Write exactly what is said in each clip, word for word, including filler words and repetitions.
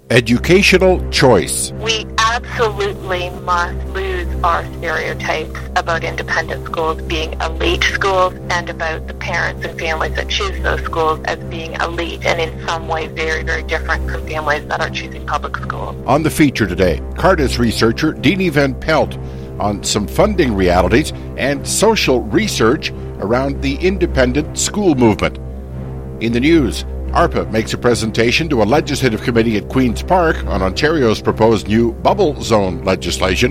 Educational choice. We absolutely must lose our stereotypes about independent schools being elite schools and about the parents and families that choose those schools as being elite and in some way very, very different from families that are choosing public schools. On the feature today, Cardis researcher Deanie Van Pelt on some funding realities and social research around the independent school movement. In the news, ARPA makes a presentation to a legislative committee at Queen's Park on Ontario's proposed new bubble zone legislation.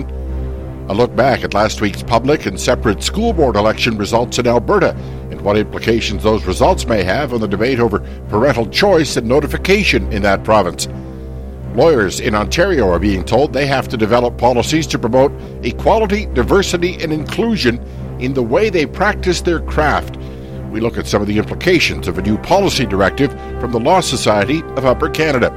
A look back at last week's public and separate school board election results in Alberta and what implications those results may have on the debate over parental choice and notification in that province. Lawyers in Ontario are being told they have to develop policies to promote equality, diversity, and inclusion in the way they practice their craft. We look at some of the implications of a new policy directive from the Law Society of Upper Canada.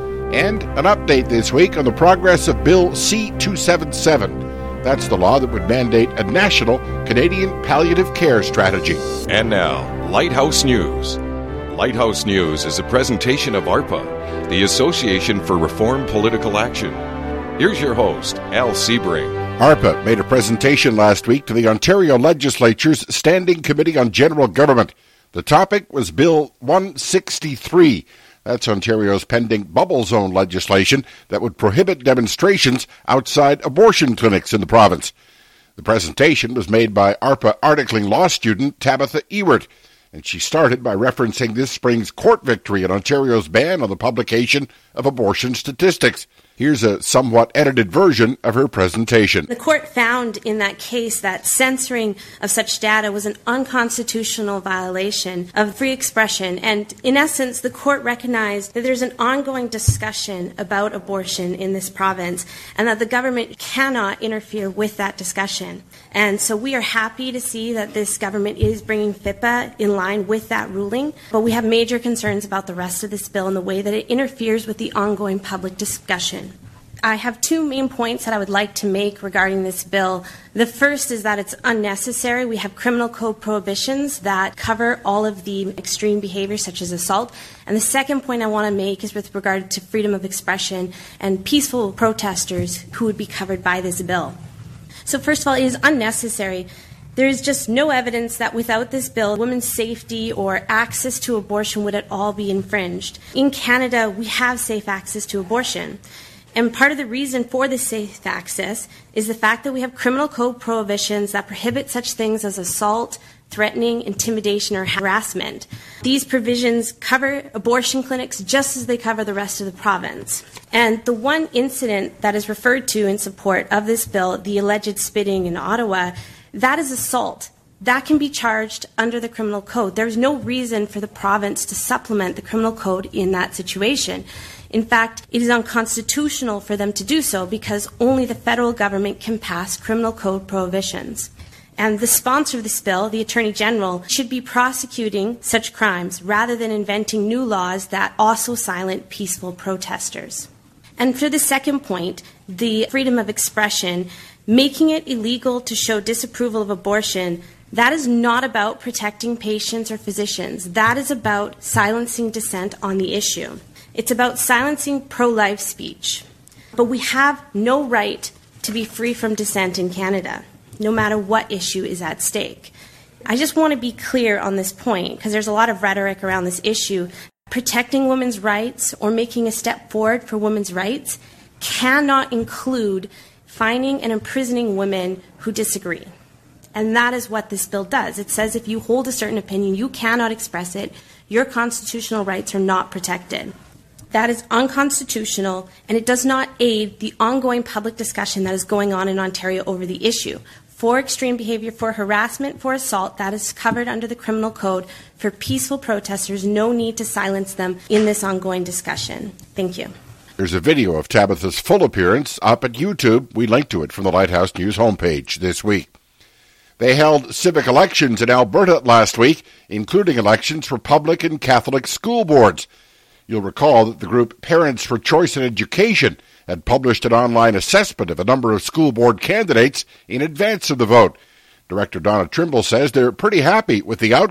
And an update this week on the progress of Bill C two seventy-seven. That's the law that would mandate a national Canadian palliative care strategy. And now, Lighthouse News. Lighthouse News is a presentation of ARPA, the Association for Reform Political Action. Here's your host, Al Sebring. ARPA made a presentation last week to the Ontario Legislature's Standing Committee on General Government. The topic was Bill one sixty-three. That's Ontario's pending bubble zone legislation that would prohibit demonstrations outside abortion clinics in the province. The presentation was made by ARPA articling law student Tabitha Ewart, and she started by referencing this spring's court victory in Ontario's ban on the publication of abortion statistics. Here's a somewhat edited version of her presentation. The court found in that case that censoring of such data was an unconstitutional violation of free expression, and in essence, the court recognized that there's an ongoing discussion about abortion in this province and that the government cannot interfere with that discussion. And so we are happy to see that this government is bringing FIPPA in line with that ruling, but we have major concerns about the rest of this bill and the way that it interferes with the ongoing public discussion. I have two main points that I would like to make regarding this bill. The first is that it's unnecessary. We have criminal code prohibitions that cover all of the extreme behaviors such as assault. And the second point I want to make is with regard to freedom of expression and peaceful protesters who would be covered by this bill. So first of all, it is unnecessary. There is just no evidence that without this bill, women's safety or access to abortion would at all be infringed. In Canada, we have safe access to abortion. And part of the reason for this safe access is the fact that we have criminal code prohibitions that prohibit such things as assault, threatening, intimidation, or harassment. These provisions cover abortion clinics just as they cover the rest of the province. And the one incident that is referred to in support of this bill, the alleged spitting in Ottawa, that is assault. That can be charged under the criminal code. There's no reason for the province to supplement the criminal code in that situation. In fact, it is unconstitutional for them to do so because only the federal government can pass criminal code prohibitions. And the sponsor of this bill, the Attorney General, should be prosecuting such crimes rather than inventing new laws that also silence peaceful protesters. And for the second point, the freedom of expression, making it illegal to show disapproval of abortion, that is not about protecting patients or physicians. That is about silencing dissent on the issue. It's about silencing pro-life speech. But we have no right to be free from dissent in Canada, no matter what issue is at stake. I just want to be clear on this point, because there's a lot of rhetoric around this issue. Protecting women's rights or making a step forward for women's rights cannot include fining and imprisoning women who disagree. And that is what this bill does. It says if you hold a certain opinion, you cannot express it. Your constitutional rights are not protected. That is unconstitutional, and it does not aid the ongoing public discussion that is going on in Ontario over the issue. For extreme behavior, for harassment, for assault, that is covered under the criminal code. For peaceful protesters, no need to silence them in this ongoing discussion. Thank you. There's a video of Tabitha's full appearance up at YouTube. We linked to it from the Lighthouse News homepage this week. They held civic elections in Alberta last week, including elections for public and Catholic school boards. You'll recall that the group Parents for Choice in Education had published an online assessment of a number of school board candidates in advance of the vote. Director Donna Trimble says they're pretty happy with the outcome.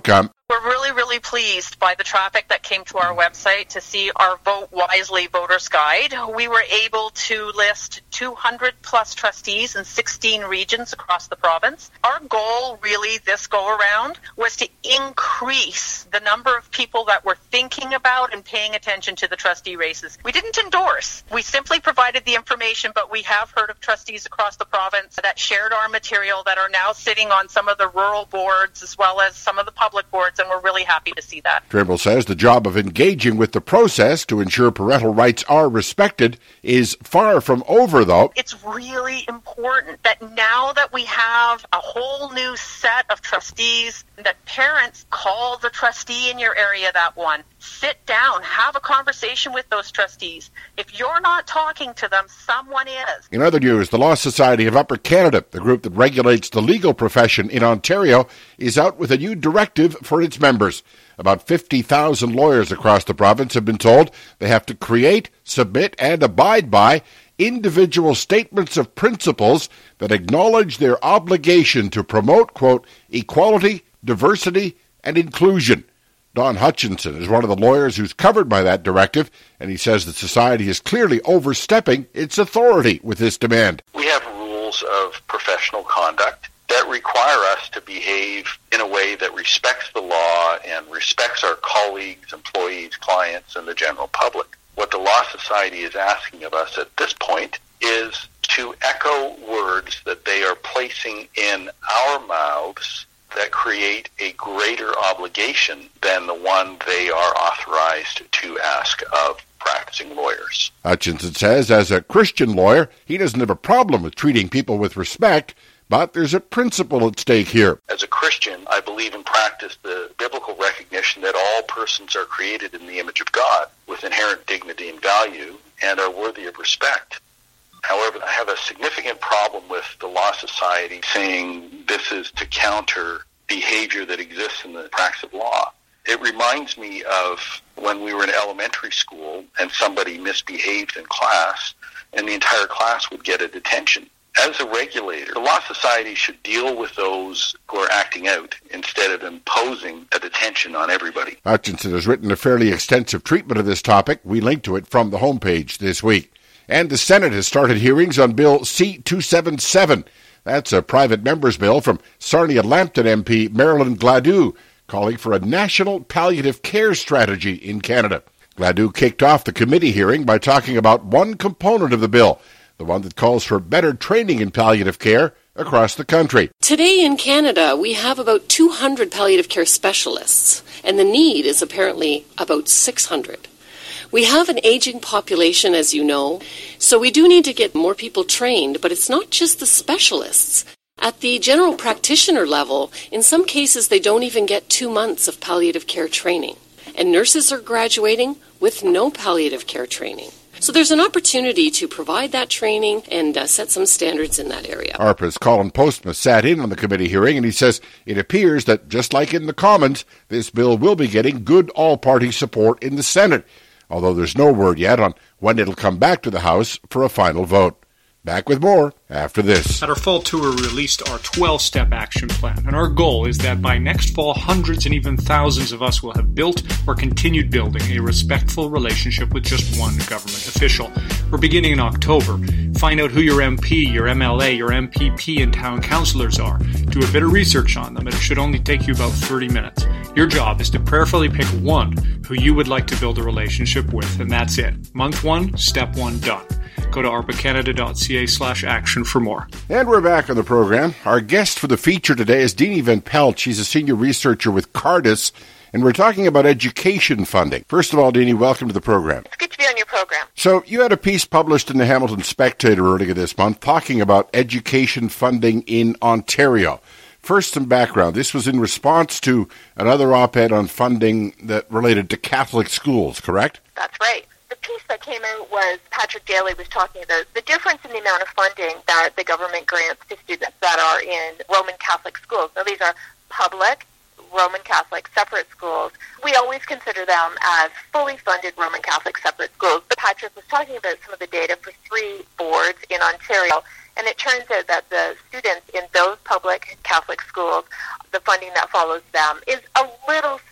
We're really, really pleased by the traffic that came to our website to see our Vote Wisely Voters Guide. We were able to list two hundred plus trustees in sixteen regions across the province. Our goal really this go-around was to increase the number of people that were thinking about and paying attention to the trustee races. We didn't endorse. We simply provided the information, but we have heard of trustees across the province that shared our material that are now sitting on some of the rural boards as well as some of the public boards, and we're really happy to see that. Trimble says the job of engaging with the process to ensure parental rights are respected is far from over, though. It's really important that now that we have a whole new set of trustees, that parents call the trustee in your area that one. Sit down, have a conversation with those trustees. If you're not talking to them, someone is. In other news, the Law Society of Upper Canada, the group that regulates the legal profession in Ontario, is out with a new directive for its members. About fifty thousand lawyers across the province have been told they have to create, submit, and abide by individual statements of principles that acknowledge their obligation to promote, quote, equality, diversity, and inclusion. Don Hutchinson is one of the lawyers who's covered by that directive, and he says that society is clearly overstepping its authority with this demand. We have rules of professional conduct that require us to behave in a way that respects the law and respects our colleagues, employees, clients, and the general public. What the Law Society is asking of us at this point is to echo words that they are placing in our mouths that create a greater obligation than the one they are authorized to ask of practicing lawyers. Hutchinson says as a Christian lawyer, he doesn't have a problem with treating people with respect, but there's a principle at stake here. As a Christian, I believe and practice the biblical recognition that all persons are created in the image of God with inherent dignity and value and are worthy of respect. However, I have a significant problem with the Law Society saying this is to counter behavior that exists in the practice of law. It reminds me of when we were in elementary school and somebody misbehaved in class and the entire class would get a detention. As a regulator, the Law Society should deal with those who are acting out instead of imposing a detention on everybody. Hutchinson has written a fairly extensive treatment of this topic. We link to it from the homepage this week. And the Senate has started hearings on Bill C two seventy-seven. That's a private member's bill from Sarnia-Lambton M P Marilyn Gladue, calling for a national palliative care strategy in Canada. Gladue kicked off the committee hearing by talking about one component of the bill, the one that calls for better training in palliative care across the country. Today in Canada, we have about two hundred palliative care specialists, and the need is apparently about six hundred. We have an aging population, as you know, so we do need to get more people trained, but it's not just the specialists. At the general practitioner level, in some cases they don't even get two months of palliative care training, and nurses are graduating with no palliative care training. So there's an opportunity to provide that training and uh, set some standards in that area. A R P's Colin Postma sat in on the committee hearing, and he says it appears that, just like in the Commons, this bill will be getting good all-party support in the Senate, although there's no word yet on when it'll come back to the House for a final vote. Back with more after this. At our fall tour, we released our twelve-step action plan, and our goal is that by next fall, hundreds and even thousands of us will have built or continued building a respectful relationship with just one government official. We're beginning in October. Find out who your M P, your M L A, your M P P, and town councillors are. Do a bit of research on them, and it should only take you about thirty minutes. Your job is to prayerfully pick one who you would like to build a relationship with, and that's it. Month one, step one done. Go to arpacanada.ca slash action for more. And we're back on the program. Our guest for the feature today is Deanie Van Pelt. She's a senior researcher with Cardis, and we're talking about education funding. First of all, Deanie, welcome to the program. It's good to be on your program. So you had a piece published in the Hamilton Spectator earlier this month talking about education funding in Ontario. First, some background. This was in response to another op-ed on funding that related to Catholic schools, correct? That's right. The piece that came out was Patrick Daly was talking about the difference in the amount of funding that the government grants to students that are in Roman Catholic schools. Now, these are public Roman Catholic separate schools. We always consider them as fully funded Roman Catholic separate schools. But Patrick was talking about some of the data for three boards in Ontario, and it turns out that the students in those public Catholic schools, the funding that follows them, is a little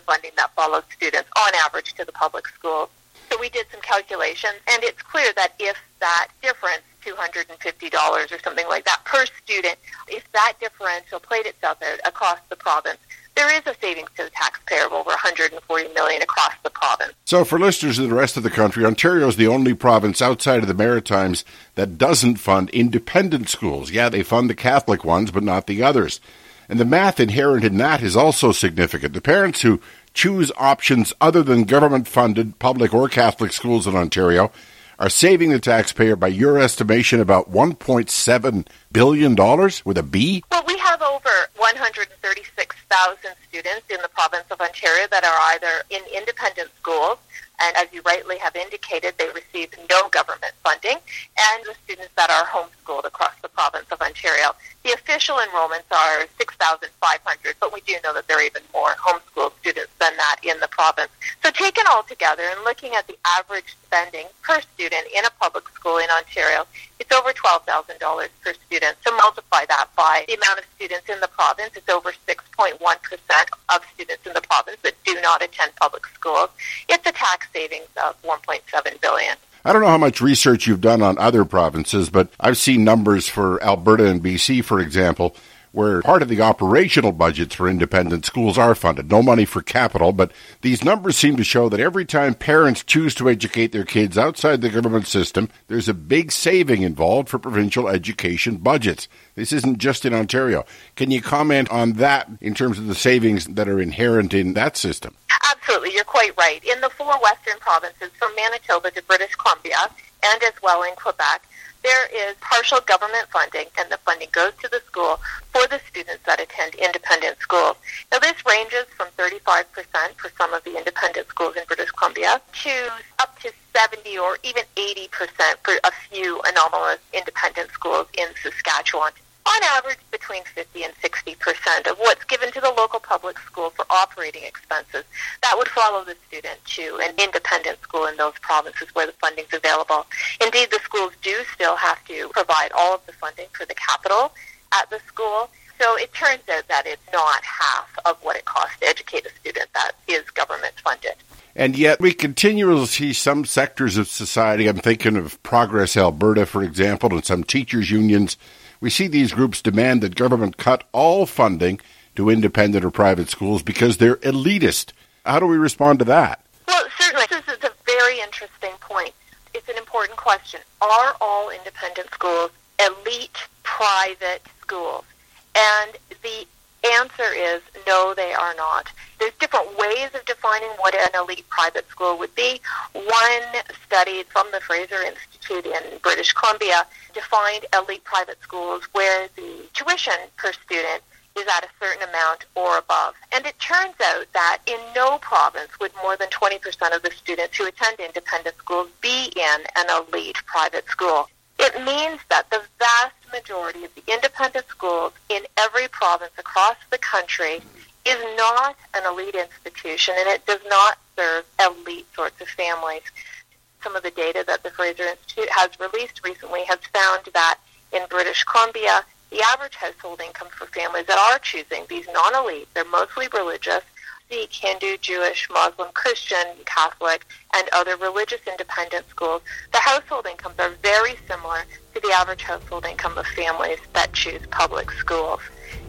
funding that follows students on average to the public schools. So we did some calculations, and it's clear that if that difference, two hundred fifty dollars or something like that per student, if that differential played itself out across the province, there is a savings to the taxpayer of over one hundred forty million dollars across the province. So for listeners in the rest of the country, Ontario is the only province outside of the Maritimes that doesn't fund independent schools. Yeah, they fund the Catholic ones, but not the others. And the math inherent in that is also significant. The parents who choose options other than government-funded public or Catholic schools in Ontario are saving the taxpayer, by your estimation, about one point seven billion dollars with a B? Well, we have over one hundred thirty-six thousand students in the province of Ontario that are either in independent schools, and as you rightly have indicated, they receive no government funding, and the students that are homeschooled across the province of Ontario. The official enrollments are six thousand five hundred, but we do know that there are even more homeschooled students than that in the province. So taken all together and looking at the average spending per student in a public school in Ontario, it's over twelve thousand dollars per student. So multiply that by the amount of students in the province. It's over six point one percent of students in the province that do not attend public schools. It's a tax savings of one point seven billion dollars. I don't know how much research you've done on other provinces, but I've seen numbers for Alberta and B C, for example, where part of the operational budgets for independent schools are funded. No money for capital, but these numbers seem to show that every time parents choose to educate their kids outside the government system, there's a big saving involved for provincial education budgets. This isn't just in Ontario. Can you comment on that in terms of the savings that are inherent in that system? Absolutely, you're quite right. In the four western provinces, from Manitoba to British Columbia, and as well in Quebec, there is partial government funding, and the funding goes to the school for the students that attend independent schools. Now, this ranges from thirty-five percent for some of the independent schools in British Columbia to up to seventy or even eighty percent for a few anomalous independent schools in Saskatchewan. On average, between fifty and sixty percent of what's given to the local public school for operating expenses, that would follow the student to an independent school in those provinces where the funding is available. Indeed, the schools do still have to provide all of the funding for the capital at the school. So it turns out that it's not half of what it costs to educate a student that is government funded. And yet we continually see some sectors of society, I'm thinking of Progress Alberta, for example, and some teachers' unions. We see these groups demand that government cut all funding to independent or private schools because they're elitist. How do we respond to that? Well, certainly. This is a very interesting point. It's an important question. Are all independent schools elite private schools? And the answer is no, they are not. There's different ways of defining what an elite private school would be. One study from the Fraser Institute in British Columbia defined elite private schools where the tuition per student is at a certain amount or above. And it turns out that in no province would more than twenty percent of the students who attend independent schools be in an elite private school. It means that the vast majority of the independent schools in every province across the country is not an elite institution, and it does not serve elite sorts of families. Some of the data that the Fraser Institute has released recently has found that in British Columbia, the average household income for families that are choosing these non-elite, they're mostly religious, Sikh, Hindu, Jewish, Muslim, Christian, Catholic, and other religious independent schools, the household incomes are very similar to the average household income of families that choose public schools.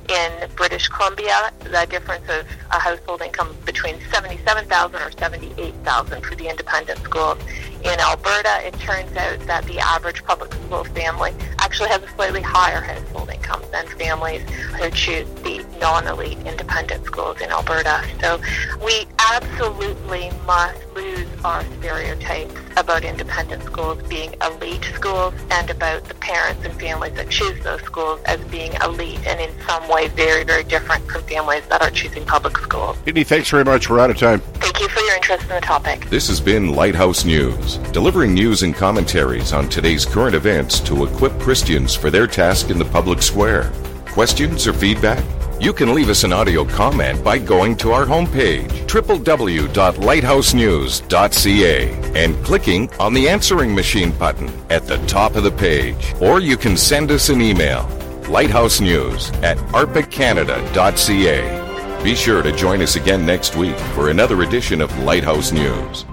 In British Columbia, the difference of a household income between seventy-seven thousand dollars or seventy-eight thousand dollars for the independent schools. In Alberta, it turns out that the average public school family actually has a slightly higher household income than families who choose the non-elite independent schools in Alberta. So we absolutely must lose our stereotypes about independent schools being elite schools and about the parents and families that choose those schools as being elite and in some way very, very different from families that are choosing public schools. Edie, thanks very much. We're out of time. Thank you for your interest in the topic. This has been Lighthouse News, delivering news and commentaries on today's current events to equip Christians for their task in the public square. Questions or feedback? You can leave us an audio comment by going to our homepage, w w w dot lighthouse news dot c a, and clicking on the answering machine button at the top of the page. Or you can send us an email, lighthousenews at arpa canada dot c a. Be sure to join us again next week for another edition of Lighthouse News.